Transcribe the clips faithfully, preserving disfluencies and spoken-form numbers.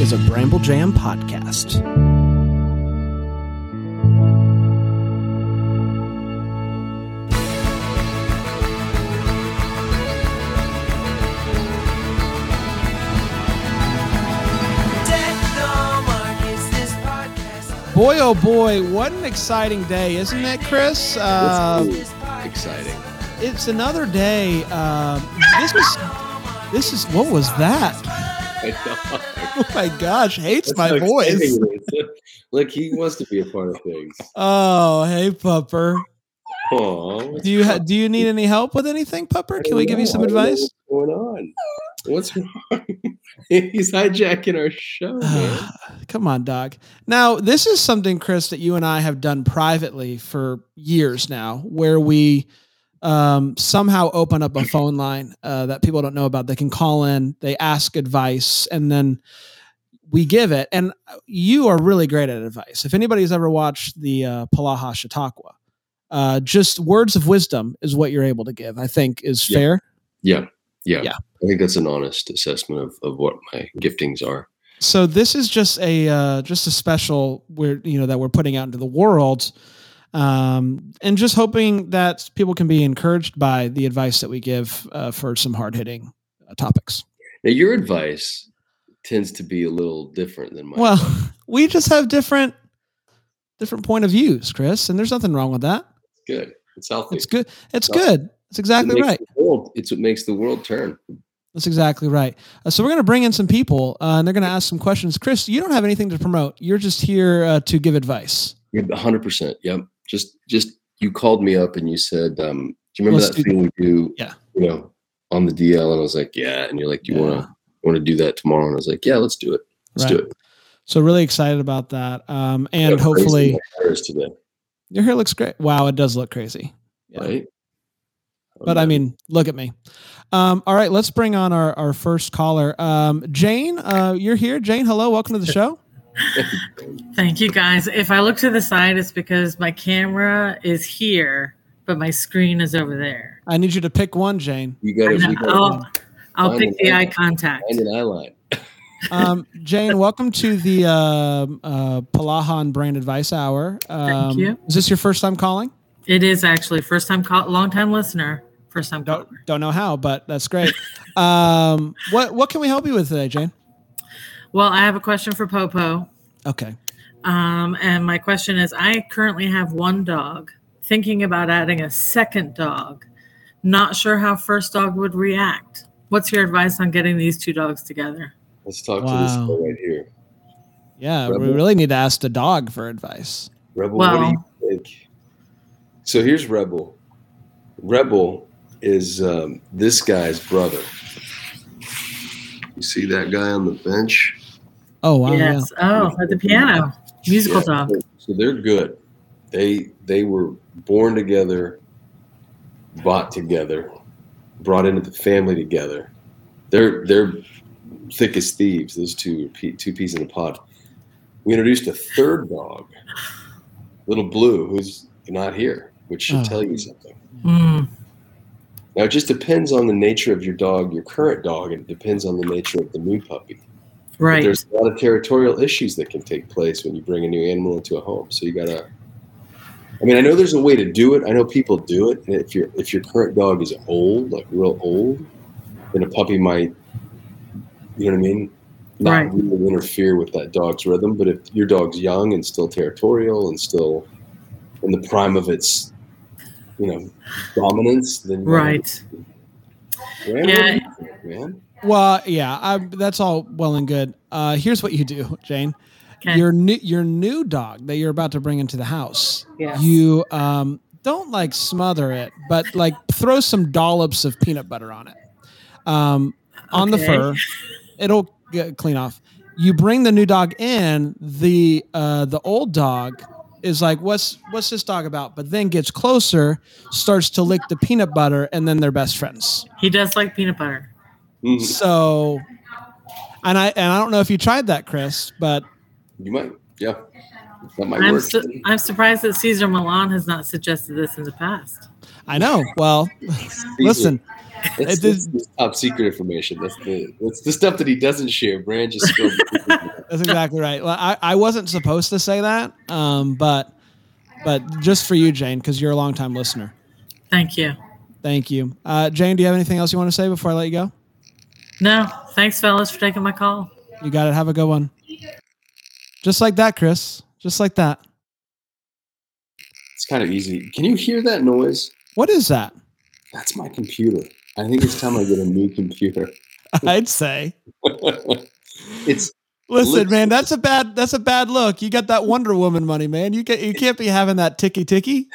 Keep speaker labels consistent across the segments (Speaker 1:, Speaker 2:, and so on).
Speaker 1: is a Bramble Jam podcast. Boy, oh boy, what an exciting day, isn't it, Chris? Uh,
Speaker 2: it's exciting.
Speaker 1: It's another day. Uh, this is, this is, what was that?
Speaker 2: I know.
Speaker 1: Oh my gosh, hates
Speaker 2: That's
Speaker 1: my voice.
Speaker 2: Look, he wants to be a part of things.
Speaker 1: Oh, hey, Pupper.
Speaker 2: Aww,
Speaker 1: do you ha- do you need any help with anything, Pupper? Can we
Speaker 2: know.
Speaker 1: give you some advice?
Speaker 2: What's going on? What's wrong? He's hijacking our show, man.
Speaker 1: Come on, dog. Now, this is something, Chris, that you and I have done privately for years now, where we um, somehow open up a phone line uh, that people don't know about. They can call in, they ask advice, and then we give it. And you are really great at advice. If anybody's ever watched the uh, Palaha Chautauqua, uh, just words of wisdom is what you're able to give, I think is
Speaker 2: yeah.
Speaker 1: fair.
Speaker 2: Yeah. Yeah.
Speaker 1: Yeah.
Speaker 2: I think that's an honest assessment of, of what my giftings are.
Speaker 1: So this is just a uh, just a special we're you know that we're putting out into the world, um, and just hoping that people can be encouraged by the advice that we give uh, for some hard hitting uh, topics.
Speaker 2: Now, your advice tends to be a little different than mine.
Speaker 1: Well, we just have different different point of views, Chris, and there's nothing wrong with that.
Speaker 2: Good. It's healthy.
Speaker 1: It's good. It's
Speaker 2: It's
Speaker 1: good. It's exactly
Speaker 2: it
Speaker 1: right.
Speaker 2: World, it's what makes the world turn.
Speaker 1: That's exactly right. Uh, so we're going to bring in some people, uh, and they're going to ask some questions. Chris, you don't have anything to promote. You're just here uh, to give advice.
Speaker 2: Yeah, one hundred percent. Yep. Just, just you called me up and you said, um, do you remember
Speaker 1: Let's
Speaker 2: that
Speaker 1: do
Speaker 2: thing we do?
Speaker 1: Yeah.
Speaker 2: You know, on the D L, and I was like, yeah. And you're like, do you
Speaker 1: Yeah.
Speaker 2: want to want to do that tomorrow? And I was like, yeah, let's do it. Let's
Speaker 1: Right.
Speaker 2: do it.
Speaker 1: So really excited about that, um, and
Speaker 2: Yeah,
Speaker 1: hopefully
Speaker 2: crazy hairs today,
Speaker 1: your hair looks great. Wow, it does look crazy. Yeah.
Speaker 2: right?
Speaker 1: But I mean, look at me. Um, all right, let's bring on our, our first caller. Um, Jane, uh, you're here. Jane, hello. Welcome to the show.
Speaker 3: Thank you, guys. If I look to the side, it's because my camera is here, but my screen is over there.
Speaker 1: I need you to pick one, Jane.
Speaker 2: you got
Speaker 3: I know.
Speaker 2: to
Speaker 3: I'll, I'll
Speaker 2: find
Speaker 3: pick
Speaker 2: an
Speaker 3: the
Speaker 2: eye-
Speaker 3: eye contact.
Speaker 2: find an eye line.
Speaker 1: Um, Jane, welcome to the uh, uh, Palahan Brain Advice Hour. Um,
Speaker 3: Thank you.
Speaker 1: Is this your first time calling?
Speaker 3: It is actually first time call, long time listener, first time caller.
Speaker 1: Don't, don't know how, but that's great. um, what what can we help you with today, Jane?
Speaker 3: Well, I have a question for Popo.
Speaker 1: Okay.
Speaker 3: Um, and my question is, I currently have one dog, thinking about adding a second dog. Not sure how first dog would react. What's your advice on getting these two dogs together?
Speaker 2: Let's talk
Speaker 1: Wow.
Speaker 2: to this guy right here.
Speaker 1: Yeah, we
Speaker 2: Rebel.
Speaker 1: really need to ask the dog for advice.
Speaker 2: Rebel,
Speaker 3: Well-
Speaker 2: what do you think? So here's Rebel. Rebel is um, this guy's brother. You see that guy on the bench?
Speaker 1: Oh, wow.
Speaker 3: yes. Oh, at the piano. Musical
Speaker 2: Yeah,
Speaker 3: dog.
Speaker 2: so- So they're good. They they were born together, bought together, brought into the family together. They're they're thick as thieves. Those two are pe- two peas in a pod. We introduced a third dog, little Blue, who's not here, which should
Speaker 1: Oh.
Speaker 2: tell you something.
Speaker 3: Mm,
Speaker 2: Now it just depends on the nature of your dog, your current dog, and it depends on the nature of the new puppy. But
Speaker 3: right.
Speaker 2: there's a lot of territorial issues that can take place when you bring a new animal into a home. So you gotta. I mean, I know there's a way to do it. I know people do it. And if your if your current dog is old, like real old, then a puppy might, you know what I mean, not
Speaker 3: Right.
Speaker 2: really interfere with that dog's rhythm. But if your dog's young and still territorial and still in the prime of its, you know, dominance, then you
Speaker 3: Right.
Speaker 2: Ram,
Speaker 3: Yeah.
Speaker 2: what do you think, man.
Speaker 1: Well, yeah, I, that's all well and good. Uh, here's what you do, Jane.
Speaker 3: Okay.
Speaker 1: Your new your new dog that you're about to bring into the house.
Speaker 3: Yes.
Speaker 1: You um, don't like smother it, but like throw some dollops of peanut butter on it. Um, on the
Speaker 3: Okay.
Speaker 1: fur, it'll get clean off. You bring the new dog in. The uh, the old dog is like, what's what's this dog about? But then gets closer, starts to lick the peanut butter, and then they're best friends.
Speaker 3: He does like peanut butter.
Speaker 2: Mhm.
Speaker 1: So, and I and I don't know if you tried that, Chris, but
Speaker 2: You might, yeah. That might
Speaker 3: I'm
Speaker 2: work.
Speaker 3: su- I'm surprised that Caesar Milan has not suggested this in the past.
Speaker 1: I know. Well, listen.
Speaker 2: That's,
Speaker 1: It is-
Speaker 2: that's the top secret information. That's the that's the stuff that he doesn't share. Brand just spilled.
Speaker 1: That's exactly right. Well, I, I wasn't supposed to say that, um, but but just for you, Jane, because you're a longtime listener.
Speaker 3: Thank you.
Speaker 1: Thank you. Uh, Jane, do you have anything else you want to say before I let you go?
Speaker 3: No, thanks, fellas, for taking my call.
Speaker 1: You got it. Have a good one. Just like that, Chris. Just like that.
Speaker 2: It's kind of easy. Can you hear that noise?
Speaker 1: What is that?
Speaker 2: That's my computer. I think it's time I get a new computer.
Speaker 1: I'd say.
Speaker 2: It's
Speaker 1: Listen, man, that's a bad that's a bad look. You got that Wonder Woman money, man. You get you can't be having that ticky ticky.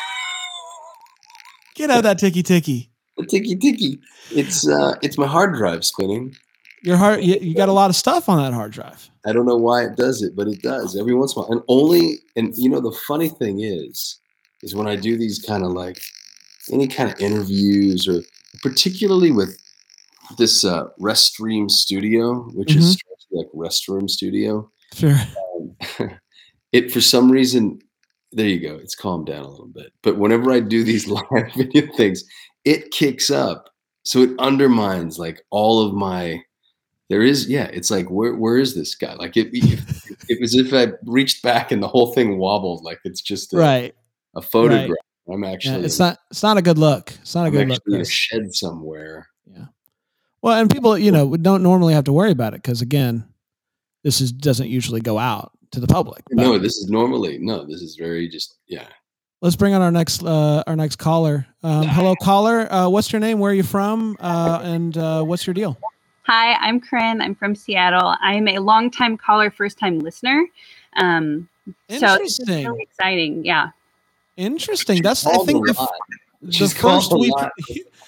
Speaker 1: Get out of that ticky ticky.
Speaker 2: The ticky ticky. It's uh, it's my hard drive spinning.
Speaker 1: Your heart, you, you got a lot of stuff on that hard drive.
Speaker 2: I don't know why it does it, but it does every once in a while. And only, and you know, the funny thing is, is when I do these kind of like any kind of interviews, or particularly with this uh, Restream Studio, which
Speaker 1: Mhm.
Speaker 2: is like Restroom Studio.
Speaker 1: Sure.
Speaker 2: Um, it for some reason, there you go. It's calmed down a little bit. But whenever I do these live video things, it kicks up, so it undermines like all of my. There is, yeah. It's like, where where is this guy? Like it, it, it was as if I reached back and the whole thing wobbled. Like it's just a,
Speaker 1: Right.
Speaker 2: a photograph.
Speaker 1: Right.
Speaker 2: I'm
Speaker 1: Yeah,
Speaker 2: actually.
Speaker 1: it's not it's not a good look. It's not a
Speaker 2: I'm
Speaker 1: good look.
Speaker 2: actually in a
Speaker 1: Chris.
Speaker 2: shed somewhere.
Speaker 1: Yeah. Well, and people, you know, don't normally have to worry about it because again, this is doesn't usually go out to the public. But
Speaker 2: No, this is normally no. This is very just yeah.
Speaker 1: let's bring on our next uh, our next caller. Um, hello, caller. Uh, what's your name? Where are you from? Uh, and uh, what's your deal?
Speaker 4: Hi, I'm Corinne. I'm from Seattle. I'm a longtime caller, first time listener. Um, so it's just
Speaker 1: Interesting.
Speaker 4: really exciting. Yeah.
Speaker 1: Interesting. That's I
Speaker 2: Called
Speaker 1: think
Speaker 2: a
Speaker 1: the,
Speaker 2: lot.
Speaker 1: the
Speaker 2: She's called
Speaker 1: first
Speaker 2: a
Speaker 1: week.
Speaker 2: lot.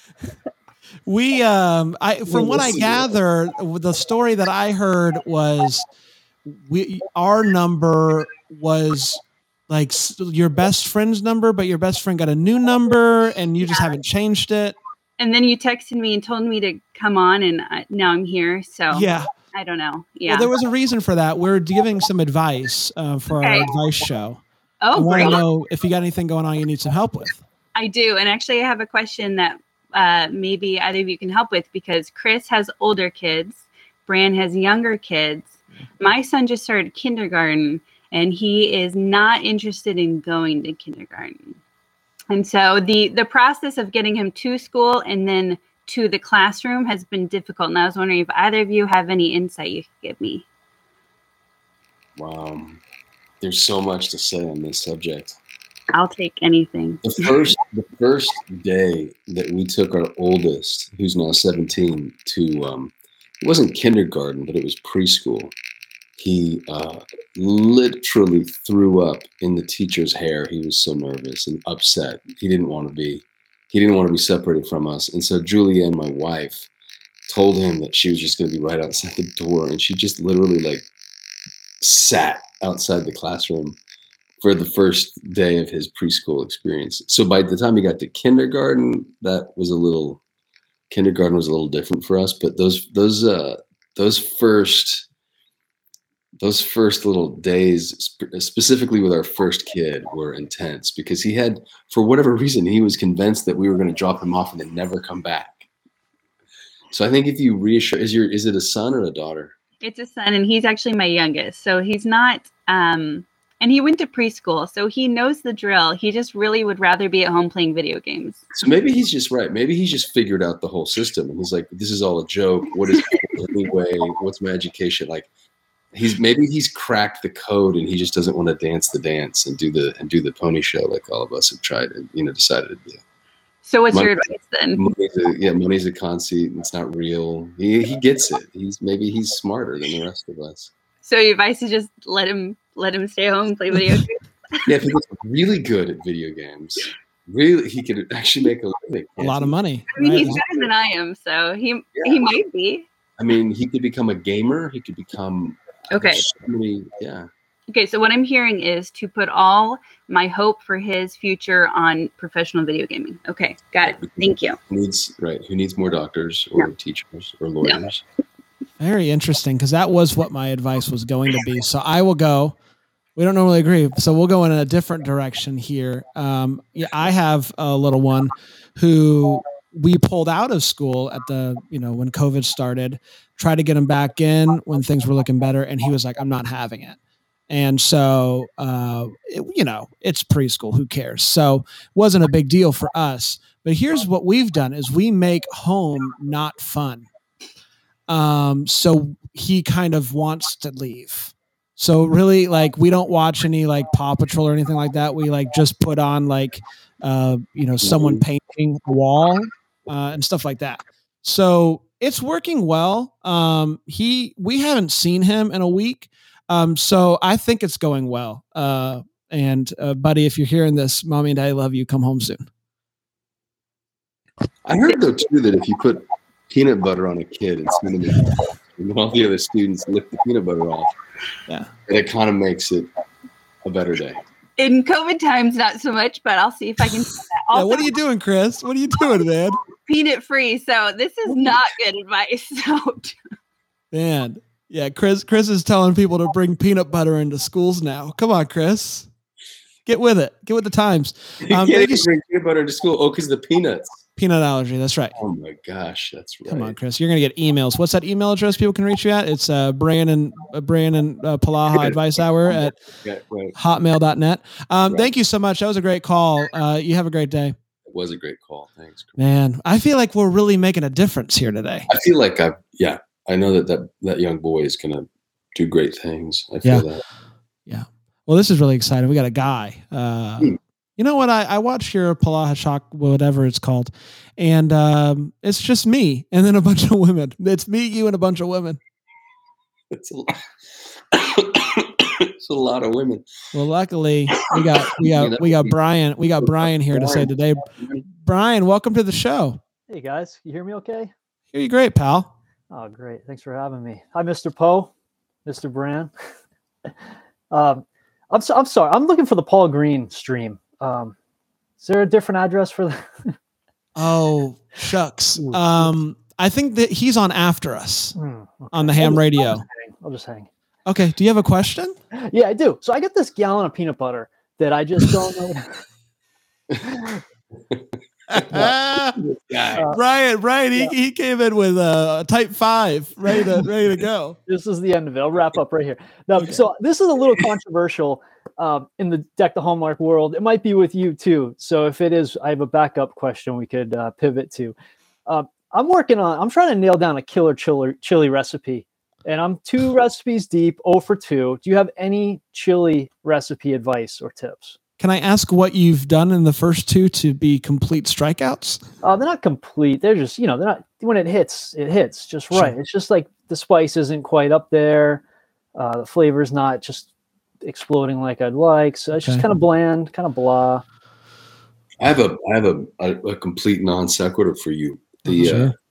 Speaker 1: We um I from what I
Speaker 2: Listen.
Speaker 1: gather, the story that I heard was we our number was like s- your best friend's number, but your best friend got a new number and you just haven't changed it.
Speaker 4: And then you texted me and told me to come on, and I, now I'm here. So
Speaker 1: Yeah.
Speaker 4: I don't know. Yeah.
Speaker 1: Well, there was a reason for that. We're giving some advice uh, for our
Speaker 4: Okay.
Speaker 1: advice show. I
Speaker 4: oh,
Speaker 1: want to
Speaker 4: great.
Speaker 1: know if you got anything going on you need some help with.
Speaker 4: I do. And actually, I have a question that uh, maybe either of you can help with, because Chris has older kids, Bran has younger kids. My son just started kindergarten, and he is not interested in going to kindergarten. And so the the process of getting him to school and then to the classroom has been difficult. And I was wondering if either of you have any insight you could give me.
Speaker 2: Wow. There's so much to say on this subject.
Speaker 4: I'll take anything.
Speaker 2: The first the first day that we took our oldest, who's now seventeen, to um, it wasn't kindergarten, but it was preschool. He uh, literally threw up in the teacher's hair. He was so nervous and upset. He didn't want to be. He didn't want to be separated from us. And so Julianne, my wife, told him that she was just going to be right outside the door, and she just literally like sat outside the classroom for the first day of his preschool experience. So by the time he got to kindergarten, that was a little, kindergarten was a little different for us. But those those uh, those first those first little days, sp- specifically with our first kid, were intense because he had, for whatever reason, he was convinced that we were going to drop him off and then never come back. So I think if you reassure, is your is it a son or a daughter?
Speaker 4: It's a son, and he's actually my youngest. So he's not, um, and he went to preschool, so he knows the drill. He just really would rather be at home playing video games.
Speaker 2: So maybe he's just right. Maybe he's just figured out the whole system, and he's like, "This is all a joke. What is it anyway? What's my education like?" He's maybe he's cracked the code, and he just doesn't want to dance the dance and do the and do the pony show like all of us have tried and you know decided to do.
Speaker 4: So what's
Speaker 2: My-
Speaker 4: your advice then?
Speaker 2: Money's a, yeah, money's a conceit. It's not real. He he gets it. He's maybe he's smarter than the rest of us.
Speaker 4: So your advice is just let him let him stay home and play video games.
Speaker 2: Yeah, if he gets really good at video games, really he could actually make a living.
Speaker 1: A lot of money.
Speaker 4: I mean,
Speaker 1: right?
Speaker 4: he's better than I am, so he
Speaker 2: Yeah.
Speaker 4: he might be.
Speaker 2: I mean, he could become a gamer. He could become
Speaker 4: Okay.
Speaker 2: so many, yeah.
Speaker 4: Okay, so what I'm hearing is to put all my hope for his future on professional video gaming. Okay, got it. Thank you.
Speaker 2: Who needs right? Who needs more doctors or teachers or lawyers?
Speaker 1: Very interesting because that was what my advice was going to be. So I will go We don't normally agree, so we'll go in a different direction here. Um, yeah, I have a little one who we pulled out of school at the, you know, when COVID started, tried to get him back in when things were looking better, and he was like, "I'm not having it." And so, uh, it, you know, it's preschool. Who cares? So it wasn't a big deal for us. But here's what we've done: is we make home not fun. Um, so he kind of wants to leave. So really, like, we don't watch any like Paw Patrol or anything like that. We like just put on like, uh, you know, someone painting a wall uh, and stuff like that. So it's working well. Um, he, we haven't seen him in a week. Um, so I think it's going well. Uh, and uh, buddy, if you're hearing this, mommy and daddy love you. Come home soon.
Speaker 2: I heard though too that if you put peanut butter on a kid and spin it, and all the other students lick the peanut butter off,
Speaker 1: yeah,
Speaker 2: and it kind of makes it a better day.
Speaker 4: In COVID times, not so much, but I'll see if I can.
Speaker 1: Also, yeah, what are you doing, Chris? What are you doing, man?
Speaker 4: Peanut free. So this is not good advice. So,
Speaker 1: man, yeah, Chris. Chris is telling people to bring peanut butter into schools now. Come on, Chris, get with it. Get with the times.
Speaker 2: You
Speaker 1: um,
Speaker 2: can't even bring peanut butter into school. Oh, because the peanuts.
Speaker 1: Peanut allergy. That's right.
Speaker 2: Oh my gosh, that's right.
Speaker 1: Come on, Chris. You're gonna get emails. What's that email address people can reach you at? It's uh, Brandon uh, Brandon uh, Palaha Advice Hour at
Speaker 2: yeah, right.
Speaker 1: hotmail dot net. Um,
Speaker 2: right.
Speaker 1: Thank you so much. That was a great call. Uh, you have a great day.
Speaker 2: It was a great call. Thanks,
Speaker 1: man. I feel like we're really making a difference here today.
Speaker 2: I feel like I, yeah, I know that that, that young boy is gonna do great things. I feel
Speaker 1: yeah.
Speaker 2: that.
Speaker 1: Yeah. Well, this is really exciting. We got a guy. Uh, hmm. You know what? I, I watched your Palaha Shock, whatever it's called, and um, it's just me and then a bunch of women. It's me, you, and a bunch of women.
Speaker 2: It's a lot. It's a lot of women.
Speaker 1: Well, luckily we got we got we got Brian. We got Brian here to say today. Brian, welcome to the show.
Speaker 5: Hey guys, you hear me okay?
Speaker 1: Hear you great, pal.
Speaker 5: Oh, great. Thanks for having me. Hi, Mister Poe, Mister Brand. um, I'm so, I'm sorry. I'm looking for the Paul Green stream. Um, is there a different address for that?
Speaker 1: Oh, shucks. Um, I think that he's on after us
Speaker 5: mm, okay.
Speaker 1: on the ham radio.
Speaker 5: I'll just, I'll just hang.
Speaker 1: Okay. Do you have a question?
Speaker 5: Yeah, I do. So I get this gallon of peanut butter that I just don't know.
Speaker 1: uh, Brian, Brian, he, yeah. he came in with a type five, ready to ready to go.
Speaker 5: This is the end of it. I'll wrap up right here. Now, okay. So this is a little controversial um, in the Deck the Hallmark world. It might be with you too. So if it is, I have a backup question we could uh, pivot to. Uh, I'm working on. I'm trying to nail down a killer chili, chili recipe, and I'm two recipes deep, oh for two. Do you have any chili recipe advice or tips?
Speaker 1: Can I ask what you've done in the first two to be complete strikeouts?
Speaker 5: Uh, they're not complete. They're just, you know, they're not, when it hits, it hits just right. Sure. It's just like the spice isn't quite up there. Uh, the flavor's not just exploding like I'd like. So it's okay. Just kind of bland, kind of blah.
Speaker 2: I have a, I have a, a, a complete non sequitur for you. The sure. uh,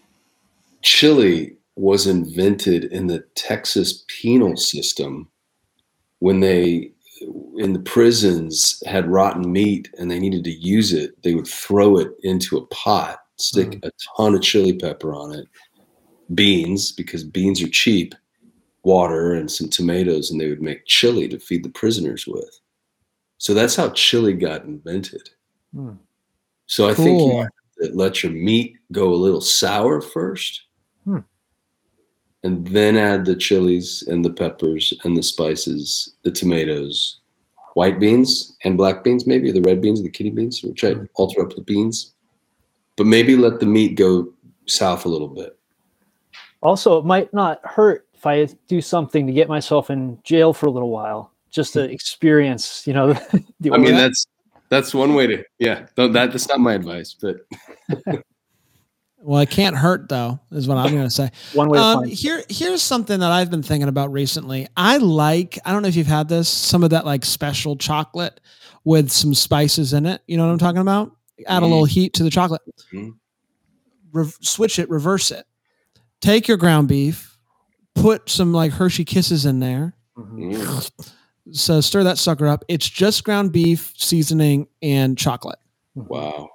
Speaker 2: chili was invented in the Texas penal system when they, in the prisons, had rotten meat and they needed to use it. They would throw it into a pot, stick mm. a ton of chili pepper on it, beans, because beans are cheap, water and some tomatoes, and they would make chili to feed the prisoners with. So that's how chili got invented. Mm. So I cool. think you have to let your meat go a little sour first, hmm. and then add the chilies and the peppers and the spices, the tomatoes, white beans and black beans, maybe the red beans, the kidney beans, which I alter up the beans, but maybe let the meat go south a little bit.
Speaker 5: Also, it might not hurt if I do something to get myself in jail for a little while, just to experience, you know. The
Speaker 2: I mean, that's that's one way to, yeah. That that's not my advice, but.
Speaker 1: Well, it can't hurt, though, is what I'm going to say.
Speaker 5: One way to
Speaker 1: um,
Speaker 5: find
Speaker 1: here, here's something that I've been thinking about recently. I like, I don't know if you've had this, some of that like special chocolate with some spices in it. You know what I'm talking about? Add mm-hmm. a little heat to the chocolate. Mm-hmm. Re- switch it, reverse it. Take your ground beef, put some like Hershey Kisses in there. Mm-hmm. So stir that sucker up. It's just ground beef, seasoning, and chocolate.
Speaker 2: Wow.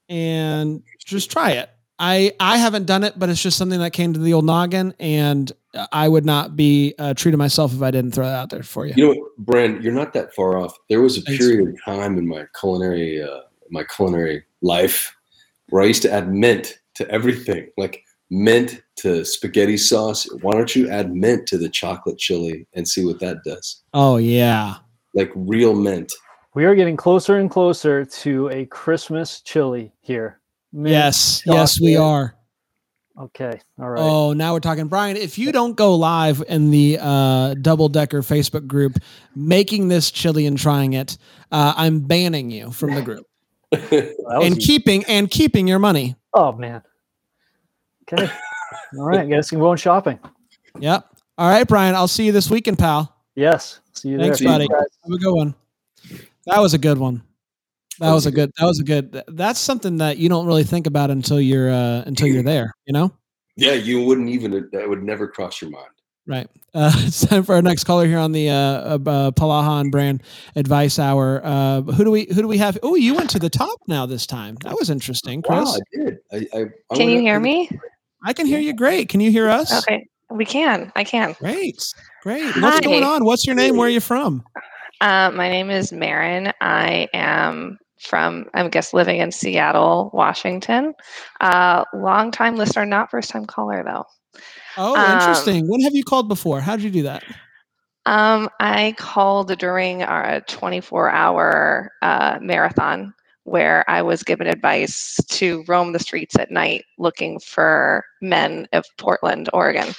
Speaker 1: And just try it. I, I haven't done it, but it's just something that came to the old noggin, and I would not be uh, true to myself if I didn't throw that out there for you.
Speaker 2: You know what, Brand, you're not that far off. There was a
Speaker 1: Thanks.
Speaker 2: period of time in my culinary uh, my culinary life where I used to add mint to everything, like mint to spaghetti sauce. Why don't you add mint to the chocolate chili and see what that does?
Speaker 1: Oh yeah,
Speaker 2: like real mint.
Speaker 5: We are getting closer and closer to a Christmas chili here. Mint,
Speaker 1: yes, yes, we
Speaker 5: chocolate.
Speaker 1: are.
Speaker 5: Okay, all right.
Speaker 1: Oh, now we're talking. Brian, if you don't go live in the uh, Double Decker Facebook group making this chili and trying it, uh, I'm banning you from the group and
Speaker 5: easy.
Speaker 1: keeping and keeping your money.
Speaker 5: Oh man. Okay. All right. Guess I'm going shopping.
Speaker 1: Yep. All right, Brian. I'll see you this weekend, pal.
Speaker 5: Yes. See you
Speaker 1: Thanks,
Speaker 5: there.
Speaker 1: buddy. Have a good one. That was a good one. That was a good. That was a good. That's something that you don't really think about until you're uh, until you're there. You know.
Speaker 2: Yeah, you wouldn't even. That would never cross your mind.
Speaker 1: Right. Uh, it's time for our next caller here on the uh, uh, Palaha and Brand Advice Hour. Uh, who do we who do we have? Oh, you went to the top now this time. That was interesting, Chris.
Speaker 2: Wow, I did. I, I, I
Speaker 6: Can you
Speaker 2: went
Speaker 6: hear
Speaker 2: up-
Speaker 6: me?
Speaker 1: I can hear you great. Can you hear us?
Speaker 6: Okay, we can. I can.
Speaker 1: Great. Great. What's
Speaker 6: Hi.
Speaker 1: going on? What's your name? Where are you from?
Speaker 6: Uh, my name is Marin. I am from, I guess, living in Seattle, Washington. Uh, long time listener, not first time caller though.
Speaker 1: Oh,
Speaker 6: Um,
Speaker 1: interesting. When have you called before? How did you do that?
Speaker 6: Um, I called during our twenty-four hour uh, marathon where I was given advice to roam the streets at night looking for men of Portland, Oregon.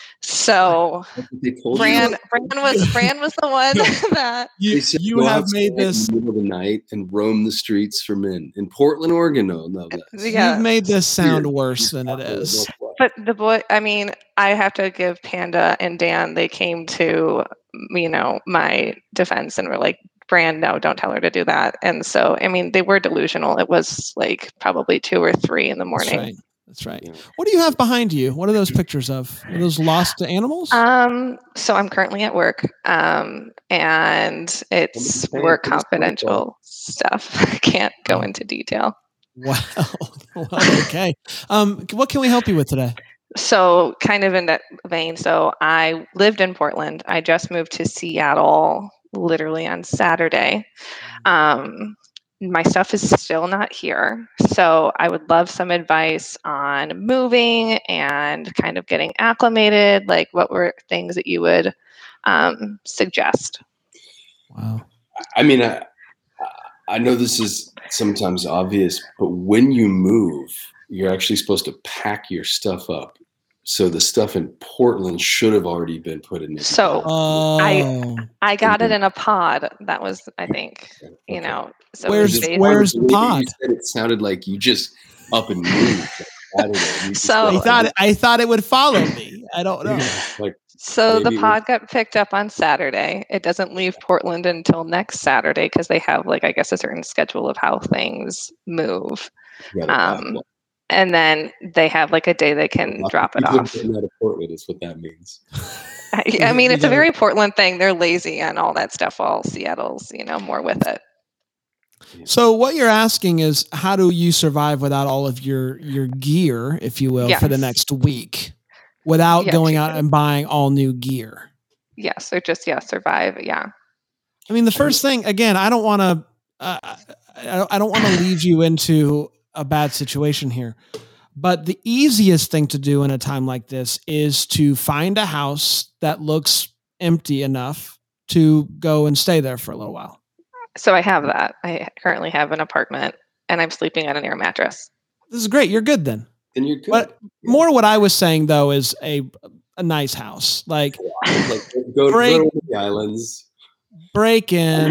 Speaker 6: So
Speaker 2: That's what they told
Speaker 6: Fran,
Speaker 2: you.
Speaker 6: Fran was Fran was the one that
Speaker 1: You,
Speaker 2: They said
Speaker 1: you
Speaker 2: go
Speaker 1: have
Speaker 2: outside
Speaker 1: made this.
Speaker 2: in the middle of the night and roam the streets for men in Portland, Oregon. No, no, that's
Speaker 6: Yeah.
Speaker 1: You've made this sound
Speaker 2: weird.
Speaker 1: worse than it is.
Speaker 6: But the boy, I mean, I have to give Panda and Dan, they came to, you know, my defense and were like, Brand, no, don't tell her to do that. And so, I mean, they were delusional. It was like probably two or three in the
Speaker 1: That's
Speaker 6: morning.
Speaker 1: right. That's right. What do you have behind you? What are those pictures of? Are those lost animals?
Speaker 6: Um, so I'm currently at work, um, and it's
Speaker 2: Somebody say
Speaker 6: work
Speaker 2: it, please,
Speaker 6: confidential stuff. I can't go into detail.
Speaker 1: Wow. Well, okay. Um, what can we help you with today?
Speaker 6: So kind of in that vein, so I lived in Portland. I just moved to Seattle literally on Saturday. Um, my stuff is still not here. So I would love some advice on moving and kind of getting acclimated. Like what were things that you would um, suggest?
Speaker 1: Wow.
Speaker 2: I mean, I, I know this is sometimes obvious, but when you move, you're actually supposed to pack your stuff up. So the stuff in Portland should have already been put in.
Speaker 6: So
Speaker 1: Oh.
Speaker 6: I got it in a pod. That was, I think, you
Speaker 2: Okay.
Speaker 6: know. So
Speaker 1: Where's-
Speaker 6: it was based-
Speaker 1: where's the
Speaker 2: way that
Speaker 1: pod?
Speaker 2: You said it sounded like you just up and moved. I don't know. You just
Speaker 6: So-
Speaker 1: I
Speaker 2: like-
Speaker 1: thought I thought it would follow me. I don't know.
Speaker 2: like
Speaker 6: So the
Speaker 2: Maybe-
Speaker 6: pod got picked up on Saturday. It doesn't leave Portland until next Saturday because they have, like, I guess, a certain schedule of how things move.
Speaker 2: you gotta pack
Speaker 6: Um,
Speaker 2: one.
Speaker 6: And then they have like a day they can drop it
Speaker 2: People
Speaker 6: off.
Speaker 2: getting out of Portland is what that means.
Speaker 6: I, I mean,
Speaker 1: You
Speaker 6: it's a
Speaker 1: gotta-
Speaker 6: very Portland thing. They're lazy and all that stuff. All Seattle's, you know, more with it.
Speaker 1: So what you're asking is, how do you survive without all of your your gear, if you will, for the
Speaker 6: Yes.
Speaker 1: next week, without
Speaker 6: Yeah,
Speaker 1: going
Speaker 6: to-
Speaker 1: out and buying all new gear?
Speaker 6: Yes, or just yeah, survive. Yeah.
Speaker 1: I mean, the first thing, again, I don't want to, uh, I, I don't want to lead you into a bad situation here, but the easiest thing to do in a time like this is to find a house that looks empty enough to go and stay there for a little while.
Speaker 6: So I have that. I currently have an apartment, and I'm sleeping on an air mattress.
Speaker 1: This is great. You're good then.
Speaker 2: Then you're good.
Speaker 1: But more what I was saying though is a a nice house, like
Speaker 2: Like, go,
Speaker 1: Break-
Speaker 2: go to the islands.
Speaker 1: break in.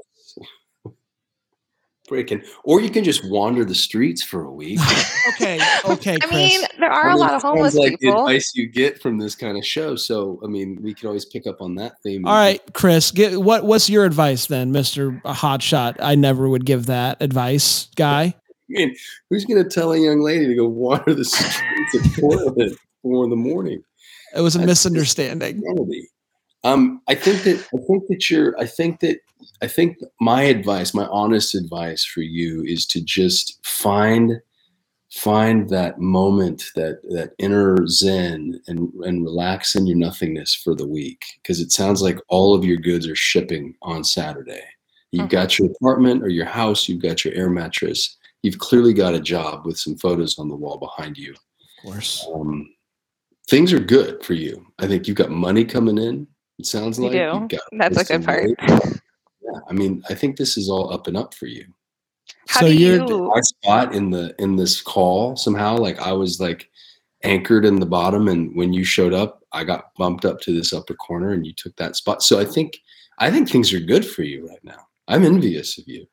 Speaker 2: Breaking, or you can just wander the streets for a week.
Speaker 1: Okay, okay,
Speaker 6: I
Speaker 1: Chris.
Speaker 6: mean, there are
Speaker 2: I
Speaker 6: a
Speaker 2: mean,
Speaker 6: lot of
Speaker 2: that sounds
Speaker 6: homeless
Speaker 2: like the
Speaker 6: people.
Speaker 2: advice you get from this kind of show. So, I mean, we can always pick up on that theme.
Speaker 1: All right, Chris, get, what what's your advice then, Mister Hotshot? I never would give that advice, guy.
Speaker 2: I mean, who's going to tell a young lady to go wander the streets of Portland at four in the morning?
Speaker 1: It was a
Speaker 2: That's
Speaker 1: misunderstanding.
Speaker 2: Insanity. Um, I think that I think that you're. I think that I think my advice, my honest advice for you, is to just find find that moment, that that inner zen, and and relax in your nothingness for the week, because it sounds like all of your goods are shipping on Saturday. You've
Speaker 6: Mhm.
Speaker 2: got your apartment or your house, you've got your air mattress, you've clearly got a job with some photos on the wall behind you.
Speaker 1: Of course.
Speaker 2: Um, things are good for you. I think you've got money coming in. It sounds
Speaker 6: You
Speaker 2: like
Speaker 6: do.
Speaker 2: you've got
Speaker 6: That's a
Speaker 2: place to
Speaker 6: good part.
Speaker 2: live. Yeah, I mean, I think this is all up and up for you.
Speaker 6: How
Speaker 1: So
Speaker 6: do
Speaker 1: you're-
Speaker 6: you?
Speaker 2: My spot in the in this call somehow, like I was like anchored in the bottom, and when you showed up, I got bumped up to this upper corner, and you took that spot. So I think I think things are good for you right now. I'm envious of you.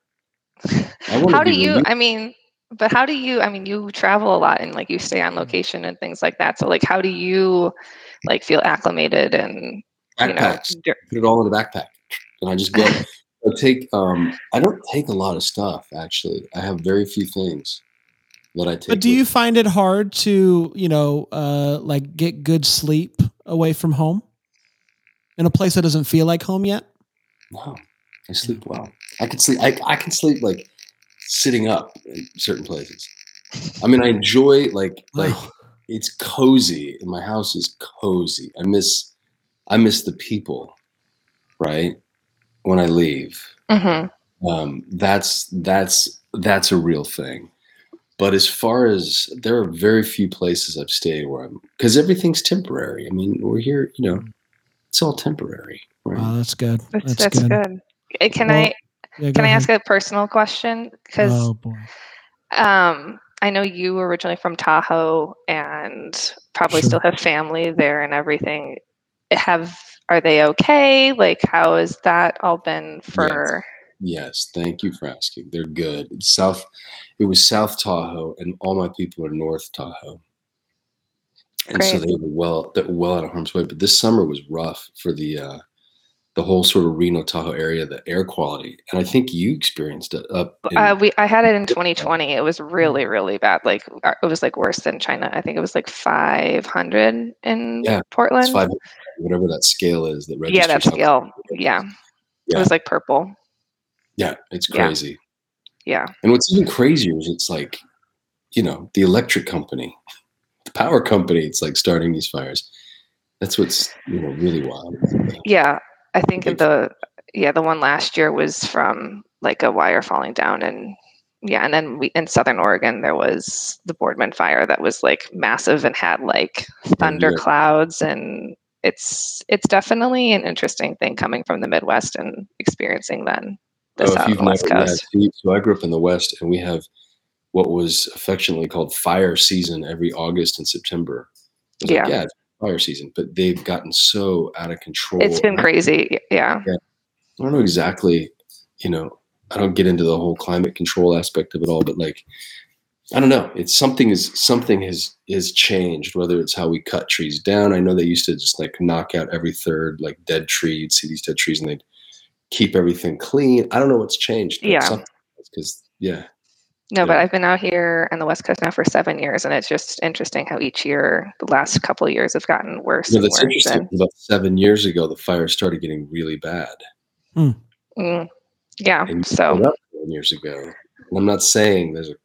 Speaker 2: I want
Speaker 6: How
Speaker 2: to
Speaker 6: do
Speaker 2: be
Speaker 6: you?
Speaker 2: released.
Speaker 6: I mean, but how do you? I mean, you travel a lot and like you stay
Speaker 2: Mm.
Speaker 6: on location and things like that. So like, how do you like feel acclimated and you know?
Speaker 2: Backpacks.
Speaker 6: dur-
Speaker 2: Put it all in a backpack, and I just go. I take. Um, I don't take a lot of stuff actually. I have very few things that I take.
Speaker 1: But do
Speaker 2: with
Speaker 1: you find it hard to, you know, uh, like get good sleep away from home in a place that doesn't feel like home yet?
Speaker 2: No, I sleep well. I can sleep. I, I can sleep like sitting up in certain places. I mean, I enjoy like like
Speaker 1: Wow.
Speaker 2: it's cozy. My house is cozy. I miss I miss the people, right? When I leave,
Speaker 6: Mhm.
Speaker 2: um, that's that's that's a real thing. But as far as there are very few places I've stayed where I'm, because everything's temporary. I mean, we're here. You know, it's all temporary, right?
Speaker 1: Wow, that's good.
Speaker 6: That's
Speaker 1: That's,
Speaker 6: that's
Speaker 1: good.
Speaker 6: good. Uh, Can
Speaker 1: Well,
Speaker 6: I
Speaker 1: Yeah, go
Speaker 6: can I
Speaker 1: ahead.
Speaker 6: ask a personal question? Because
Speaker 1: Oh boy.
Speaker 6: um, I know you were originally from Tahoe and probably
Speaker 1: Sure.
Speaker 6: still have family there and everything. Have are they okay? Like, how has that all been for?
Speaker 2: Yes, thank you for asking. They're good. It's South, it was South Tahoe, and all my people are North Tahoe, and so
Speaker 6: Great.
Speaker 2: they were well, they were well out of harm's way. But this summer was rough for the uh, the whole sort of Reno Tahoe area, the air quality, and I think you experienced it up in.
Speaker 6: Uh, we I had it in twenty twenty. It was really really bad. Like uh, it was like worse than China. I think it was like five hundred in
Speaker 2: Yeah, it's
Speaker 6: Portland.
Speaker 2: five, whatever that scale is that registers.
Speaker 6: Yeah, that
Speaker 2: how-
Speaker 6: scale. Yeah.
Speaker 2: Yeah.
Speaker 6: It was like purple.
Speaker 2: Yeah, it's
Speaker 6: Yeah.
Speaker 2: crazy.
Speaker 6: Yeah.
Speaker 2: And what's even crazier is it's like, you know, the electric company, the power company, it's like starting these fires. That's what's, you know, really wild.
Speaker 6: Yeah. I think
Speaker 2: Big-
Speaker 6: the yeah the one last year was from like a wire falling down, and yeah, and then we in Southern Oregon there was the Boardman fire that was like massive and had like thunder
Speaker 2: yeah.
Speaker 6: clouds, and it's it's definitely an interesting thing coming from the Midwest and experiencing then this
Speaker 2: Oh, if
Speaker 6: out on
Speaker 2: you've
Speaker 6: the West
Speaker 2: never, yeah,
Speaker 6: Coast.
Speaker 2: see, so I grew up in the West, and we have what was affectionately called fire season every August and September. It was
Speaker 6: Yeah.
Speaker 2: like, yeah, it's fire season, but they've gotten so out of control.
Speaker 6: It's been
Speaker 2: And I-
Speaker 6: crazy. Yeah.
Speaker 2: I don't know exactly, you know, I don't get into the whole climate control aspect of it all, but like, I don't know. It's something is something has is changed, whether it's how we cut trees down. I know they used to just like knock out every third like dead tree. You'd see these dead trees and they'd keep everything clean. I don't know what's changed. but
Speaker 6: Yeah.
Speaker 2: something, because yeah.
Speaker 6: No, but
Speaker 2: Yeah.
Speaker 6: I've been out here on the West Coast now for seven years, and it's just interesting how each year, the last couple of years, have gotten worse
Speaker 2: You know,
Speaker 6: and
Speaker 2: that's
Speaker 6: worse.
Speaker 2: interesting.
Speaker 6: And,
Speaker 2: About seven years ago, the fire started getting really bad.
Speaker 6: mm, yeah.
Speaker 2: And you
Speaker 6: So
Speaker 2: showed up seven years ago. And I'm not saying there's a,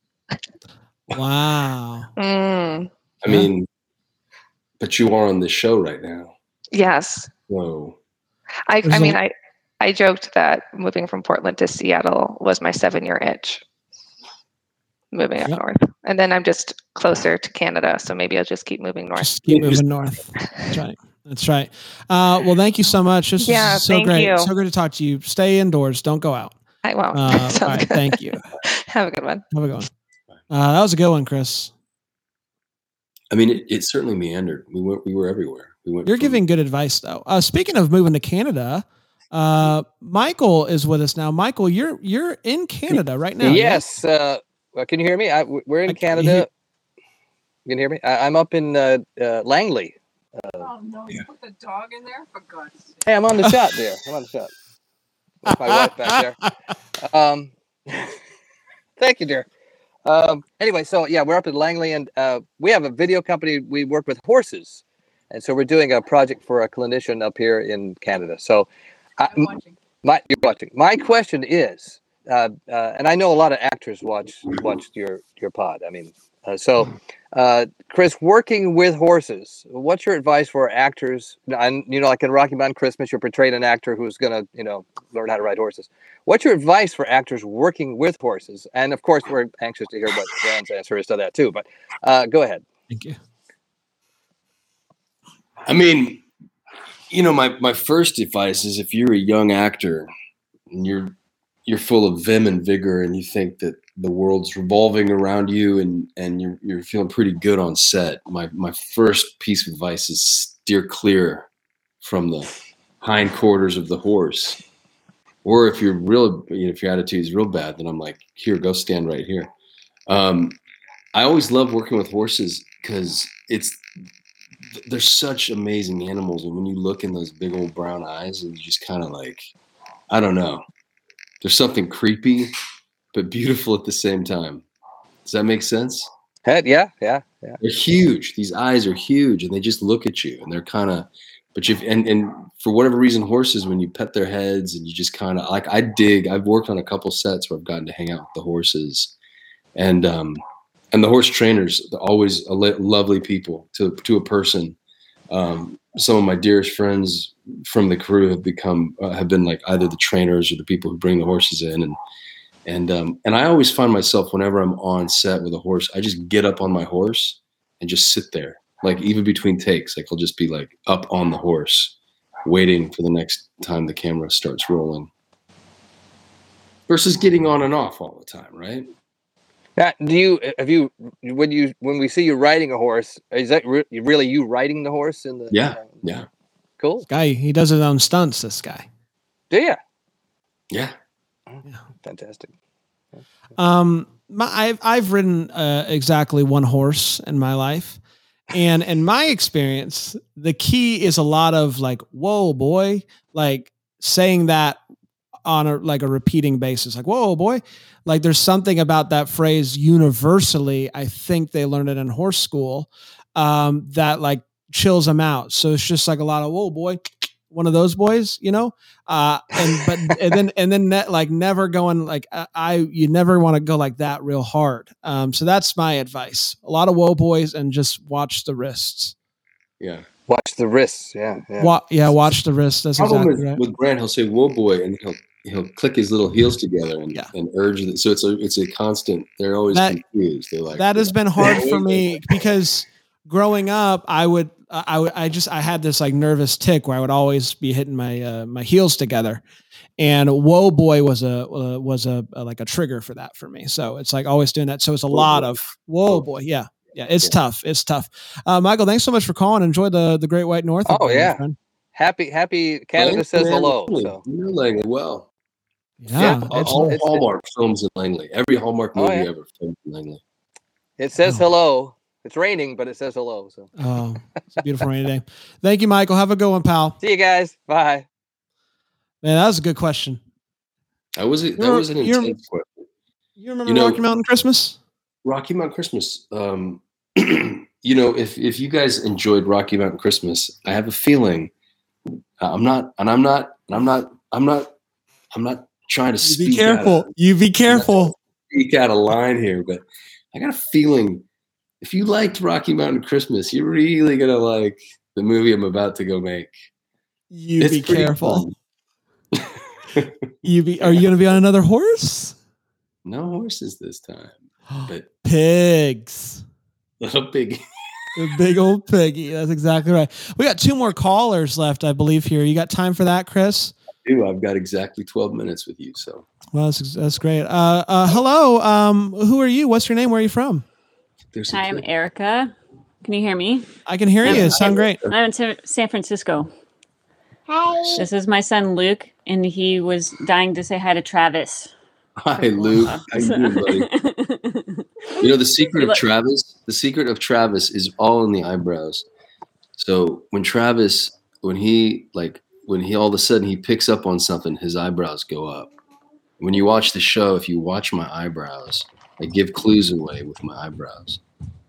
Speaker 1: Wow.
Speaker 6: mm,
Speaker 2: I
Speaker 1: Yeah.
Speaker 2: mean, but you are on this show right now.
Speaker 6: yes,
Speaker 2: So
Speaker 6: I.
Speaker 1: There's
Speaker 6: I
Speaker 1: a-
Speaker 6: mean, I. I joked that moving from Portland to Seattle was my seven-year itch. Moving up
Speaker 1: Yep.
Speaker 6: north, and then I'm just closer to Canada, so maybe I'll just keep moving north.
Speaker 1: Just keep moving north. That's right. That's right. Uh, well, thank you so much. This
Speaker 6: Yeah,
Speaker 1: is so
Speaker 6: thank
Speaker 1: great.
Speaker 6: you.
Speaker 1: So great to talk to you. Stay indoors. Don't go out.
Speaker 6: I won't.
Speaker 1: Uh,
Speaker 6: Sounds
Speaker 1: all right.
Speaker 6: good.
Speaker 1: Thank you.
Speaker 6: Have a good one.
Speaker 1: Have a good one. Uh, that was a good one, Chris.
Speaker 2: I mean, it, it certainly meandered. We went. We were everywhere. We went.
Speaker 1: You're
Speaker 2: from-
Speaker 1: giving good advice, though. Uh, speaking of moving to Canada, uh, Michael is with us now. Michael, you're you're in Canada right now.
Speaker 7: Yes. Uh, well, can you hear me? I, we're in
Speaker 1: I can
Speaker 7: Canada.
Speaker 1: hear-
Speaker 7: You can hear me? I, I'm up in uh, uh, Langley.
Speaker 8: Oh no! You
Speaker 2: Yeah.
Speaker 8: put the dog in there for God's sake.
Speaker 7: Hey, I'm on the shot there. I'm on the shot. That's my wife back there. Um, thank you, dear. Um, anyway, so yeah, we're up in Langley, and uh, we have a video company. We work with horses, and so we're doing a project for a clinician up here in Canada. So, I,
Speaker 8: I'm watching.
Speaker 7: my you're watching. My question is, uh, uh, and I know a lot of actors watch watch your your pod. I mean, Uh, so, uh, Chris, working with horses, what's your advice for actors? And you know, like in Rocky Mountain Christmas, you portrayed an actor who's going to, you know, learn how to ride horses. What's your advice for actors working with horses? And of course, we're anxious to hear what Dan's answer is to that too. But uh, go ahead.
Speaker 1: Thank you.
Speaker 2: I mean, you know, my, my first advice is if you're a young actor and you're you're full of vim and vigor and you think that the world's revolving around you and, and you're you're feeling pretty good on set, my my first piece of advice is steer clear from the hindquarters of the horse. Or if you're real, you know, if your attitude is real bad, then I'm like, here, go stand right here. Um, I always love working with horses because it's they're such amazing animals, and when you look in those big old brown eyes, and you just kind of like, I don't know, there's something creepy but beautiful at the same time. Does that make sense?
Speaker 7: Head, yeah, yeah, yeah.
Speaker 2: They're huge. These eyes are huge, and they just look at you, and they're kind of. But you and and for whatever reason, horses, when you pet their heads and you just kind of like, I dig. I've worked on a couple sets where I've gotten to hang out with the horses, and um, and the horse trainers, they're always a lo- lovely people to to a person. Um, some of my dearest friends from the crew have become uh, have been like either the trainers or the people who bring the horses in, and and um, and I always find myself whenever I'm on set with a horse, I just get up on my horse and just sit there. Like even between takes, like I'll just be like up on the horse, waiting for the next time the camera starts rolling. Versus getting on and off all the time, right?
Speaker 7: Now, do you have you when you when we see you riding a horse? Is that re- really you riding the horse in the?
Speaker 2: Yeah,
Speaker 7: uh,
Speaker 2: yeah.
Speaker 7: Cool.
Speaker 1: This guy, he does his own stunts. This guy.
Speaker 7: Do you?
Speaker 2: Yeah.
Speaker 1: Yeah.
Speaker 7: Fantastic.
Speaker 1: Um, my, I've I've ridden uh, exactly one horse in my life, and in my experience, the key is a lot of like, "Whoa, boy!" Like saying that on a like a repeating basis, like "Whoa, boy!" Like there's something about that phrase universally. I think they learned it in horse school um, that like chills them out. So it's just like a lot of "Whoa, boy." One of those boys, you know, uh, and but and then and then ne- like never going like I, I you never want to go like that real hard. Um, so that's my advice. A lot of whoa boys and just watch the wrists.
Speaker 2: Yeah.
Speaker 7: Watch the wrists. Yeah. Yeah.
Speaker 1: Wa- yeah, watch the wrists. That's
Speaker 2: Problem
Speaker 1: exactly
Speaker 2: with,
Speaker 1: right.
Speaker 2: with Grant, he'll say "whoa, boy," and he'll he'll click his little heels together and,
Speaker 1: Yeah.
Speaker 2: and urge it. So it's a it's a constant. They're always
Speaker 1: That-
Speaker 2: confused. They're like
Speaker 1: That has been hard for me because growing up, I would, I would, I just, I had this like nervous tick where I would always be hitting my, uh, my heels together, and whoa boy was a, uh, was a, a, like a trigger for that for me. So it's like always doing that. So it's a
Speaker 2: Whoa
Speaker 1: lot
Speaker 2: boy.
Speaker 1: of whoa boy. Yeah. Yeah. It's
Speaker 2: Yeah.
Speaker 1: tough. It's tough. Uh, Michael, thanks so much for calling. Enjoy the, the Great White North.
Speaker 7: Oh,
Speaker 1: up there, my
Speaker 7: yeah.
Speaker 1: friend.
Speaker 7: Happy, happy. Canada
Speaker 2: Thanks,
Speaker 7: says
Speaker 2: man.
Speaker 7: hello.
Speaker 2: Langley.
Speaker 7: So
Speaker 2: You know Langley well.
Speaker 1: Yeah.
Speaker 7: Yeah,
Speaker 1: that's-
Speaker 2: all,
Speaker 7: it's-
Speaker 2: all
Speaker 7: it's-
Speaker 2: Hallmark films in Langley. Every Hallmark
Speaker 7: Oh,
Speaker 2: movie
Speaker 7: yeah.
Speaker 2: ever filmed in Langley.
Speaker 7: it says
Speaker 1: Oh.
Speaker 7: hello. It's raining, but it says hello. So
Speaker 1: oh, it's a beautiful rainy day. Thank you, Michael. Have a good one, pal.
Speaker 7: see you guys. Bye.
Speaker 1: Man, that was a good question.
Speaker 2: That was a, that
Speaker 1: You're-
Speaker 2: was an
Speaker 1: you're-
Speaker 2: intense question.
Speaker 1: You remember
Speaker 2: You know-
Speaker 1: Rocky Mountain Christmas?
Speaker 2: Rocky Mountain Christmas. Um, you know, if if you guys enjoyed Rocky Mountain Christmas, I have a feeling. Uh, I'm not, and I'm not, and I'm not, I'm not, I'm not trying to
Speaker 1: You
Speaker 2: speak.
Speaker 1: be careful.
Speaker 2: Out of,
Speaker 1: You be careful.
Speaker 2: speak out of line here, but I got a feeling if you liked Rocky Mountain Christmas, you're really gonna like the movie I'm about to go make.
Speaker 1: You
Speaker 2: It's
Speaker 1: be
Speaker 2: pretty
Speaker 1: careful.
Speaker 2: fun.
Speaker 1: You be. Are you going to be on another horse?
Speaker 2: No horses this time, but
Speaker 1: Pigs.
Speaker 2: little pig.
Speaker 1: The big old piggy. That's exactly right. We got two more callers left, I believe. Here, you got time for that, Chris?
Speaker 2: Dude, I've got exactly twelve minutes with you, so
Speaker 1: Well, that's that's great. Uh, uh, hello. Um, who are you? What's your name? Where are you from?
Speaker 2: there's
Speaker 9: Hi, I'm
Speaker 2: some-
Speaker 9: Erica. Can you hear me?
Speaker 1: I can hear you.
Speaker 9: Um,
Speaker 1: Sound great.
Speaker 9: I'm in Sa- San Francisco.
Speaker 8: Hi.
Speaker 9: This is my son Luke, and he was dying to say hi to Travis.
Speaker 2: Hi, Luke. How you doing, buddy? You know, the secret of
Speaker 9: Look-
Speaker 2: Travis, the secret of Travis is all in the eyebrows. So when Travis, when he like, when he all of a sudden he picks up on something, his eyebrows go up. When you watch the show, if you watch my eyebrows, I give clues away with my eyebrows.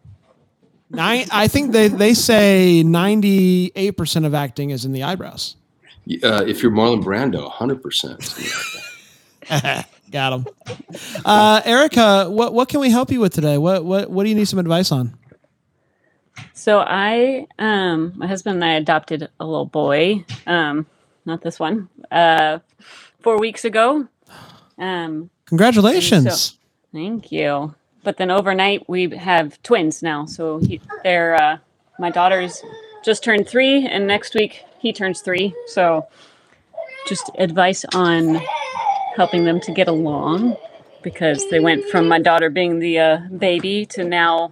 Speaker 1: Nine, I think they, they say ninety-eight percent of acting is in the eyebrows.
Speaker 2: Uh, if you're Marlon Brando, one hundred percent.
Speaker 1: Got him. Uh, Erica, what what can we help you with today? What what what do you need some advice on?
Speaker 9: So I, um, my husband and I adopted a little boy, um, not this one, uh, four weeks ago. Um,
Speaker 1: Congratulations.
Speaker 9: so- thank you. But then overnight we have twins now. So he, they're, uh, my daughter's just turned three, and next week he turns three. So just advice on helping them to get along, because they went from my daughter being the uh, baby to now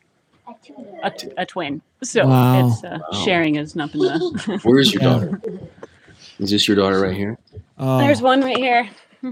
Speaker 9: a, a twin. So
Speaker 1: Wow.
Speaker 9: it's uh, sharing is not been the.
Speaker 2: Where is your
Speaker 1: Yeah.
Speaker 2: daughter? Is this your daughter right here?
Speaker 1: Oh.
Speaker 9: There's one right here.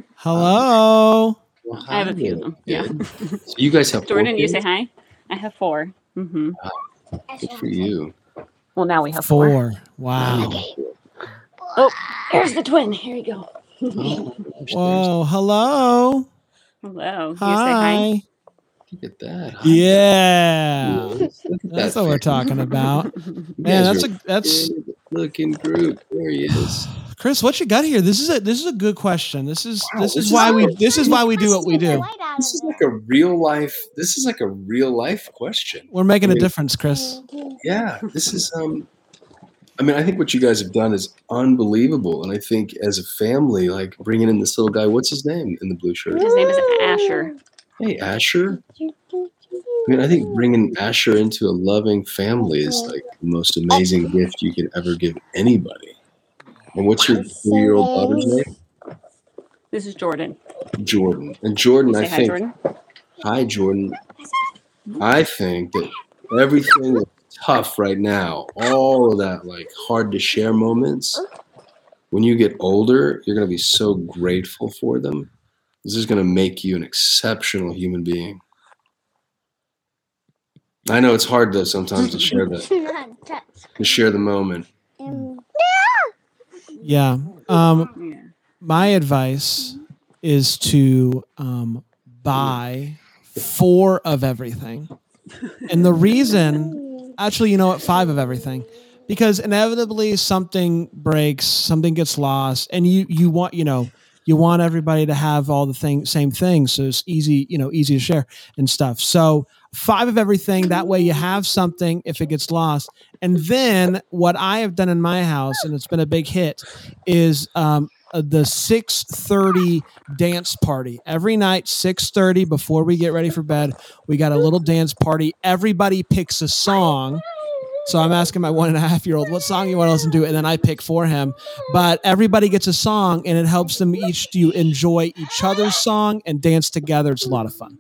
Speaker 1: Hello.
Speaker 2: Well,
Speaker 9: I have a
Speaker 2: hi
Speaker 9: few of
Speaker 2: there.
Speaker 9: them. Yeah.
Speaker 2: So you guys have four
Speaker 9: Jordan, you
Speaker 2: kids?
Speaker 9: say hi. I have four. Mm-hmm.
Speaker 2: Good for you.
Speaker 9: Well, now we have four.
Speaker 1: Four. Wow.
Speaker 9: Oh, here's the twin. Here you go.
Speaker 2: Oh,
Speaker 1: Whoa. Hello.
Speaker 9: Hello. You say
Speaker 1: Hi.
Speaker 9: hi.
Speaker 2: look at that. Hi,
Speaker 1: Yeah.
Speaker 2: guys. Look at
Speaker 1: That's
Speaker 2: that
Speaker 1: what we're
Speaker 2: face.
Speaker 1: talking about.
Speaker 2: You
Speaker 1: Man,
Speaker 2: guys
Speaker 1: that's
Speaker 2: are
Speaker 1: a that's
Speaker 2: good looking group. There he is.
Speaker 1: Chris, what you got here? This is a this is a good question. This is
Speaker 2: Wow,
Speaker 1: this
Speaker 2: this
Speaker 1: is
Speaker 2: is
Speaker 1: why
Speaker 2: a-
Speaker 1: we this is why we do what we do.
Speaker 2: This is like a real life. This is like a real life question.
Speaker 1: We're making
Speaker 2: I
Speaker 1: a
Speaker 2: mean,
Speaker 1: difference, Chris.
Speaker 2: Yeah, this is. Um, I mean, I think what you guys have done is unbelievable, and I think as a family, like bringing in this little guy. What's his name in the blue shirt?
Speaker 9: His name is Asher.
Speaker 2: Hey, Asher. I mean, I think bringing Asher into a loving family is like the most amazing gift you could ever give anybody. And what's your three-year-old daughter's name?
Speaker 9: This is Jordan.
Speaker 2: Jordan. And Jordan,
Speaker 9: Say
Speaker 2: I
Speaker 9: hi,
Speaker 2: think.
Speaker 9: Jordan.
Speaker 2: Hi, Jordan. I think that everything that's tough right now, all of that like hard to share moments, when you get older, you're going to be so grateful for them. This is going to make you an exceptional human being. I know it's hard though sometimes to share that, to share the moment.
Speaker 1: Yeah. Um,
Speaker 9: Yeah.
Speaker 1: my advice is to um, buy four of everything. And the reason, actually, you know what, five of everything, because inevitably something breaks, something gets lost, and you you want, you know, you want everybody to have all the thing, same things, so it's easy, you know, easy to share and stuff. So five of everything. That way you have something if it gets lost. And then what I have done in my house, and it's been a big hit, is um, uh, the six thirty dance party. Every night, six thirty, before we get ready for bed, we got a little dance party. Everybody picks a song. So I'm asking my one and a half year old, what song you want to listen to? And then I pick for him. But everybody gets a song, and it helps them each to enjoy each other's song and dance together. It's a lot of fun.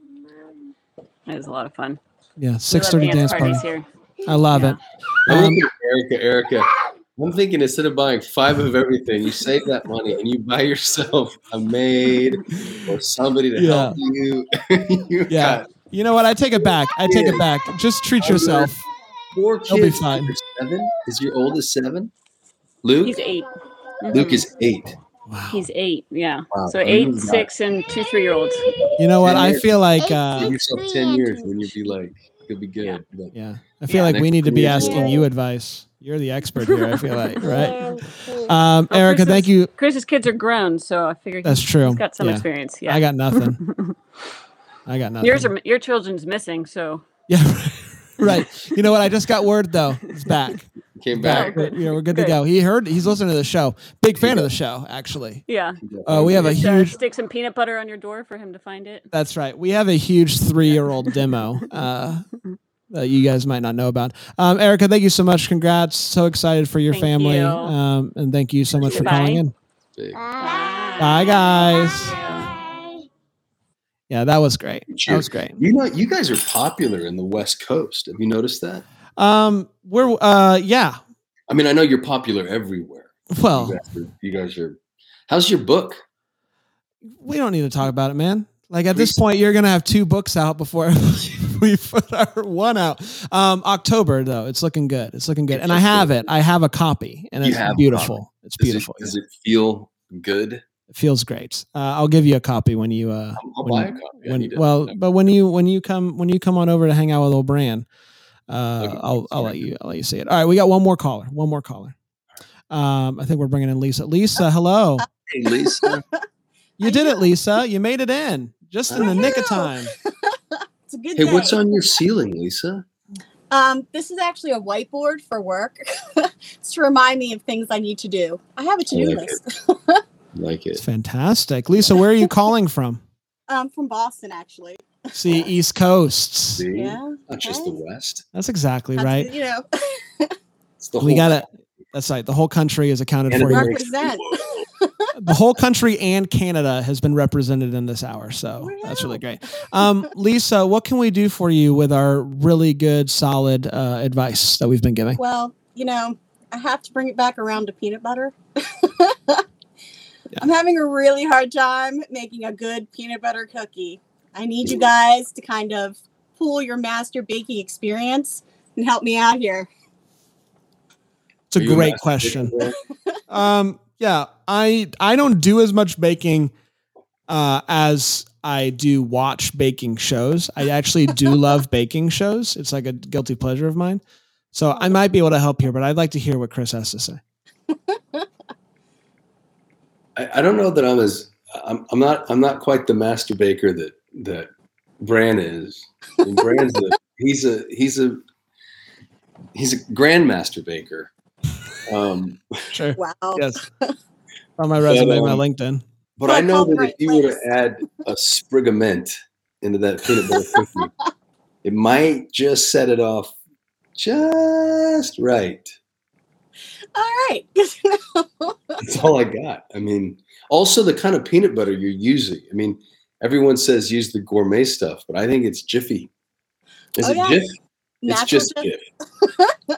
Speaker 9: It was a lot of fun.
Speaker 1: Yeah,
Speaker 9: We
Speaker 1: six
Speaker 9: love
Speaker 1: thirty dance
Speaker 9: parties
Speaker 1: party.
Speaker 9: here.
Speaker 1: I love
Speaker 9: Yeah.
Speaker 1: it.
Speaker 2: I'm
Speaker 1: Um,
Speaker 2: looking at Erica, Erica. I'm thinking instead of buying five of everything, you save that money and you buy yourself a maid or somebody to
Speaker 1: Yeah.
Speaker 2: help you. you
Speaker 1: Yeah.
Speaker 2: got
Speaker 1: You know what? I take it back. I take it back. Just treat yourself.
Speaker 2: four
Speaker 1: You'll be
Speaker 2: kids.
Speaker 1: fine.
Speaker 2: You're seven? Is your oldest seven? Luke?
Speaker 9: He's eight.
Speaker 2: Luke
Speaker 9: Mhm.
Speaker 2: is eight.
Speaker 1: Wow.
Speaker 9: He's eight. Yeah.
Speaker 2: Wow.
Speaker 9: So
Speaker 2: You
Speaker 9: eight,
Speaker 2: got-
Speaker 9: six, and two three-year-olds.
Speaker 1: You know what?
Speaker 2: ten
Speaker 1: I
Speaker 2: years.
Speaker 1: feel like,
Speaker 2: Give
Speaker 1: uh,
Speaker 2: yourself ten years when you'll be like, you'll be good.
Speaker 9: Yeah.
Speaker 2: But
Speaker 1: yeah, I feel
Speaker 9: Yeah.
Speaker 1: like we
Speaker 2: Next
Speaker 1: need to be
Speaker 2: year,
Speaker 1: asking
Speaker 2: yeah.
Speaker 1: you advice. You're the expert here. I feel like, right? Um,
Speaker 9: Well,
Speaker 1: Erica,
Speaker 9: Chris's-
Speaker 1: thank you.
Speaker 9: Chris's kids are grown, so I figured
Speaker 1: That's
Speaker 9: he's,
Speaker 1: true.
Speaker 9: he's got some
Speaker 1: Yeah.
Speaker 9: experience. Yeah.
Speaker 1: I got nothing. I got nothing.
Speaker 9: Yours are your children's missing, so
Speaker 1: Yeah, right. You know what? I just got word though. It's back.
Speaker 2: came
Speaker 1: Back.
Speaker 2: back.
Speaker 9: good.
Speaker 1: You know, we're good, to
Speaker 9: Good.
Speaker 1: go. He heard. He's listening to the show. Big fan of the show, actually.
Speaker 9: yeah.
Speaker 1: Uh, we have a
Speaker 9: Just, uh,
Speaker 1: huge.
Speaker 9: stick some peanut butter on your door for him to find it.
Speaker 1: That's right. We have a huge three-year-old demo uh, that you guys might not know about. Um, Erica, thank you so much. Congrats. So excited for your
Speaker 9: Thank
Speaker 1: family.
Speaker 9: you.
Speaker 1: Um, and thank you so much for
Speaker 9: Goodbye.
Speaker 1: calling in.
Speaker 2: Big.
Speaker 1: Bye, guys. Yeah, that was great. That was great.
Speaker 2: You know, you guys are popular in the West Coast. Have you noticed that?
Speaker 1: Um, we're uh, yeah.
Speaker 2: I mean, I know you're popular everywhere.
Speaker 1: Well,
Speaker 2: You guys are. You guys are how's your book?
Speaker 1: we don't need to talk about it, man. Like at this point, you're gonna have two books out before we put our one out. Um, October though, it's looking good. It's looking good, and I have it. I have a copy, and
Speaker 2: You
Speaker 1: it's
Speaker 2: have a
Speaker 1: beautiful.
Speaker 2: copy.
Speaker 1: It's
Speaker 2: Does
Speaker 1: beautiful.
Speaker 2: It, does it feel good?
Speaker 1: It feels great. Uh, I'll give you a copy when you. Uh,
Speaker 2: I'll, I'll
Speaker 1: when
Speaker 2: buy
Speaker 1: you-
Speaker 2: a copy. I
Speaker 1: when-
Speaker 2: need to-
Speaker 1: well, but when you when you come when you come on over to hang out with old Bran, uh,
Speaker 2: Okay,
Speaker 1: I'll I'll
Speaker 2: sorry.
Speaker 1: let you I'll let you see it. All right, we got one more caller. One more caller. Um, I think we're bringing in Lisa. Lisa, hello.
Speaker 2: Hey, Lisa.
Speaker 1: You
Speaker 10: I
Speaker 1: did
Speaker 10: do.
Speaker 1: it, Lisa. You made it in just in the nick of time.
Speaker 10: It's a good
Speaker 2: Hey,
Speaker 10: day.
Speaker 2: what's on your ceiling, Lisa?
Speaker 10: Um, this is actually a whiteboard for work. It's to remind me of things I need to do. I have a to-do
Speaker 2: like
Speaker 10: list.
Speaker 2: Like it.
Speaker 1: It's fantastic. Lisa, where are you calling from?
Speaker 10: um, from Boston, actually.
Speaker 1: See, East Coasts.
Speaker 2: See?
Speaker 10: Yeah.
Speaker 2: Not just the
Speaker 10: okay.
Speaker 2: West.
Speaker 1: That's exactly
Speaker 10: That's
Speaker 1: right.
Speaker 10: good, you know,
Speaker 2: It's the
Speaker 1: We
Speaker 2: whole
Speaker 1: got it. That's right. The whole country is accounted
Speaker 2: Canada
Speaker 1: for here.
Speaker 2: makes-
Speaker 10: represent.
Speaker 1: The whole country and Canada has been represented in this hour. So that's really great. Um, Lisa, what can we do for you with our really good, solid uh, advice that we've been giving?
Speaker 10: Well, you know, I have to bring it back around to peanut butter. I'm having a really hard time making a good peanut butter cookie. I need you guys to kind of pool your master baking experience and help me out here.
Speaker 1: It's a
Speaker 2: Are you a
Speaker 1: great
Speaker 2: master
Speaker 1: question.
Speaker 2: baker?
Speaker 1: Um, yeah, I I don't do as much baking uh, as I do watch baking shows. I actually do love baking shows. It's like a guilty pleasure of mine. So I might be able to help here, but I'd like to hear what Chris has to say.
Speaker 2: I, I don't know that I'm as I'm, I'm not I'm not quite the master baker that that Bran is. I mean, Bran's a, he's a he's a he's a grandmaster baker. Um,
Speaker 1: Sure.
Speaker 10: Wow.
Speaker 1: Yes. On my resume,
Speaker 2: But,
Speaker 1: my
Speaker 2: um,
Speaker 1: LinkedIn.
Speaker 2: But I know that if
Speaker 10: Right
Speaker 2: you were
Speaker 10: place.
Speaker 2: to add a sprig of mint into that peanut butter cookie, it might just set it off just right.
Speaker 10: All right.
Speaker 2: That's all I got. I mean, also the kind of peanut butter you're using. I mean, everyone says use the gourmet stuff, but I think it's Jiffy. Is
Speaker 10: Oh,
Speaker 2: it
Speaker 10: yeah.
Speaker 2: Jif? It's
Speaker 10: Natural
Speaker 2: just
Speaker 10: Jif.
Speaker 2: Jif.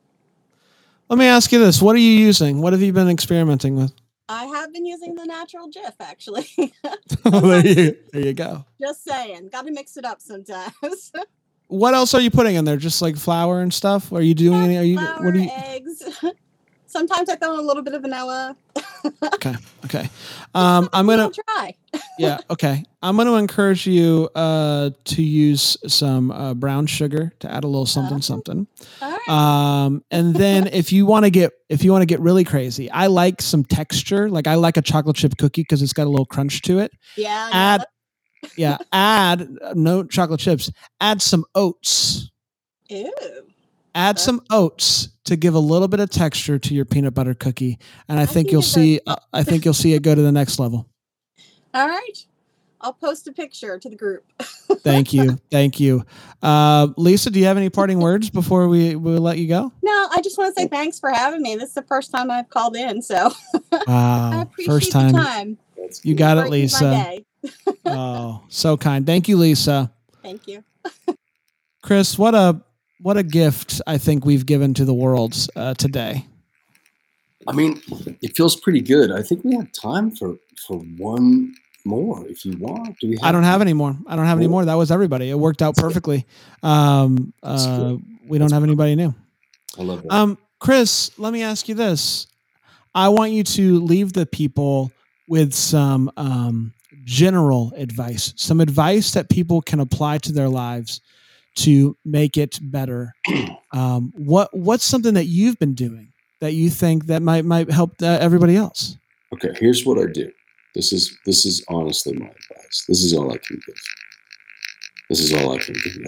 Speaker 1: Let me ask you this. What are you using? What have you been experimenting with?
Speaker 10: I have been using the natural Jif, actually.
Speaker 1: there, you, there you go.
Speaker 10: Just saying. Got to mix it up sometimes.
Speaker 1: What else are you putting in there? Just like flour and stuff? Are you doing any? Are you?
Speaker 10: Flour,
Speaker 1: What are you?
Speaker 10: eggs. Sometimes I throw in a little bit of vanilla.
Speaker 1: Okay. Okay. Um, I'm gonna.
Speaker 10: Try.
Speaker 1: Yeah. Okay. I'm gonna encourage you uh, to use some uh, brown sugar to add a little something something.
Speaker 10: All right.
Speaker 1: Um, and then if you want to get if you want to get really crazy, I like some texture. Like I like a chocolate chip cookie because it's got a little crunch to it.
Speaker 10: Yeah.
Speaker 1: Add. Yeah. Add uh, no chocolate chips. Add some oats.
Speaker 10: Ew.
Speaker 1: Add some oats to give a little bit of texture to your peanut butter cookie, and I,
Speaker 10: I
Speaker 1: think
Speaker 10: can
Speaker 1: you'll
Speaker 10: get
Speaker 1: see. Uh, I think you'll see it go to the next level.
Speaker 10: All right. I'll post a picture to the group.
Speaker 1: Thank you, thank you, uh, Lisa. Do you have any parting words before we we let you go?
Speaker 10: No, I just want to say thanks for having me. This is the first time I've called in, so I
Speaker 1: Wow,
Speaker 10: appreciate
Speaker 1: first time.
Speaker 10: the time.
Speaker 1: You got it,
Speaker 10: Brightens my
Speaker 1: Lisa.
Speaker 10: day.
Speaker 1: Oh, so kind. Thank you, Lisa.
Speaker 10: Thank you.
Speaker 1: Chris, what a what a gift I think we've given to the world uh, today.
Speaker 2: I mean, it feels pretty good. I think we have time for for one more if you want. Do we? Have
Speaker 1: I don't have any more. I don't have any more. That was everybody. It worked out perfectly. Um, uh, we don't have anybody new.
Speaker 2: I love that.
Speaker 1: Um, Chris, let me ask you this. I want you to leave the people with some um, general advice, some advice that people can apply to their lives to make it better. Um, what What's something that you've been doing that you think that might might help uh, everybody else?
Speaker 2: Okay, here's what I do. This is this is honestly my advice. This is all I can give. This is all I can give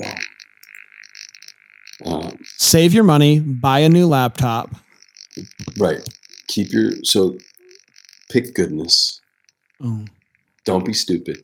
Speaker 2: y'all. Um,
Speaker 1: Save your money, buy a new laptop.
Speaker 2: right. Keep your so pick goodness.
Speaker 1: Oh.
Speaker 2: Don't be stupid.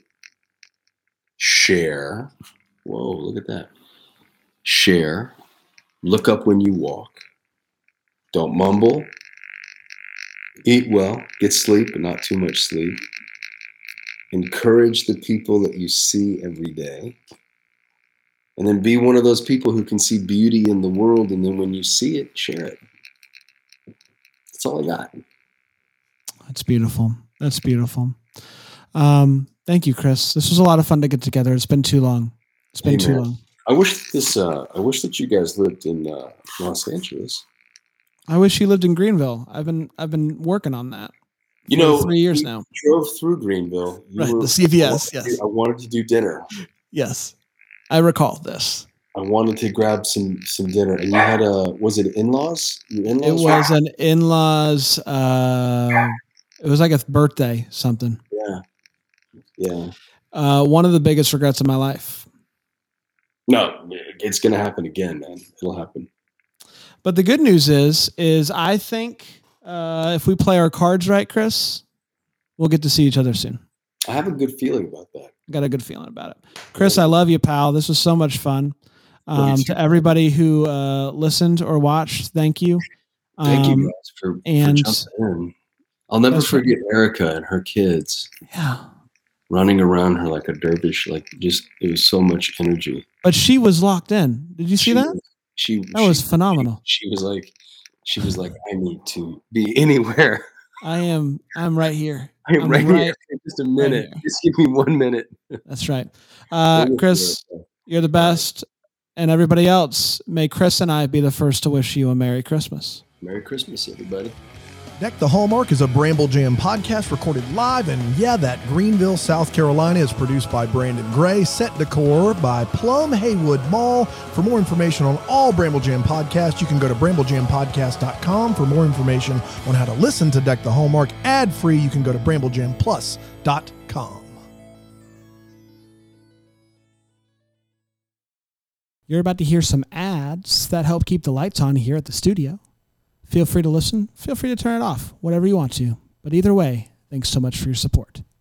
Speaker 2: Share. Whoa, look at that. Share. Look up when you walk. Don't mumble. Eat well. Get sleep, but not too much sleep. Encourage the people that you see every day. And then be one of those people who can see beauty in the world. And then when you see it, share it. That's all I got.
Speaker 1: That's beautiful. That's beautiful. Um, thank you, Chris. This was a lot of fun to get together. It's been too long. It's been
Speaker 2: Hey,
Speaker 1: too
Speaker 2: man.
Speaker 1: long.
Speaker 2: I wish this. Uh, I wish that you guys lived in uh, Los Angeles.
Speaker 1: I wish you lived in Greenville. I've been I've been working on that.
Speaker 2: You
Speaker 1: for
Speaker 2: know,
Speaker 1: three years
Speaker 2: we
Speaker 1: now.
Speaker 2: Drove through Greenville. You
Speaker 1: Right, the C V S,
Speaker 2: I wanted to-
Speaker 1: yes.
Speaker 2: I wanted to do dinner.
Speaker 1: Yes, I recall this.
Speaker 2: I wanted to grab some some dinner, and you had a was it in-laws? Your
Speaker 1: It
Speaker 2: in-laws?
Speaker 1: was an in-laws. Uh, it was like a birthday something.
Speaker 2: Yeah. Yeah.
Speaker 1: Uh, one of the biggest regrets of my life.
Speaker 2: No, it's going to happen again, man. It'll happen.
Speaker 1: But the good news is, is I think uh, if we play our cards right, Chris, we'll get to see each other soon.
Speaker 2: I have a good feeling about that.
Speaker 1: Got a good feeling about it. Chris, I love you, pal. This was so much fun. Um, to everybody who uh, listened or watched, thank you. Um,
Speaker 2: Thank you guys for,
Speaker 1: and
Speaker 2: for jumping in. I'll never forget Erica and her kids.
Speaker 1: Yeah.
Speaker 2: Running around her like a dervish, like just it was so much energy.
Speaker 1: But she was locked in. Did you see
Speaker 2: She
Speaker 1: that?
Speaker 2: was- She
Speaker 1: That
Speaker 2: she,
Speaker 1: was phenomenal.
Speaker 2: She was like, she was like, I need to be anywhere.
Speaker 1: I am. I'm right here.
Speaker 2: I'm,
Speaker 1: I'm
Speaker 2: right,
Speaker 1: right-
Speaker 2: here. Just a minute. Just give me one minute.
Speaker 1: That's right. Uh, Chris, you're the best. And everybody else, may Chris and I be the first to wish you a Merry Christmas.
Speaker 2: Merry Christmas, everybody.
Speaker 11: Deck the Hallmark is a Bramble Jam podcast recorded live, and yeah, that Greenville, South Carolina is produced by Brandon Gray, set decor by Plum Haywood Mall. For more information on all Bramble Jam podcasts, you can go to bramble jam podcast dot com. For more information on how to listen to Deck the Hallmark ad-free, you can go to bramble jam plus dot com.
Speaker 1: You're about to hear some ads that help keep the lights on here at the studio. Feel free to listen. Feel free to turn it off, whatever you want to. But either way, thanks so much for your support.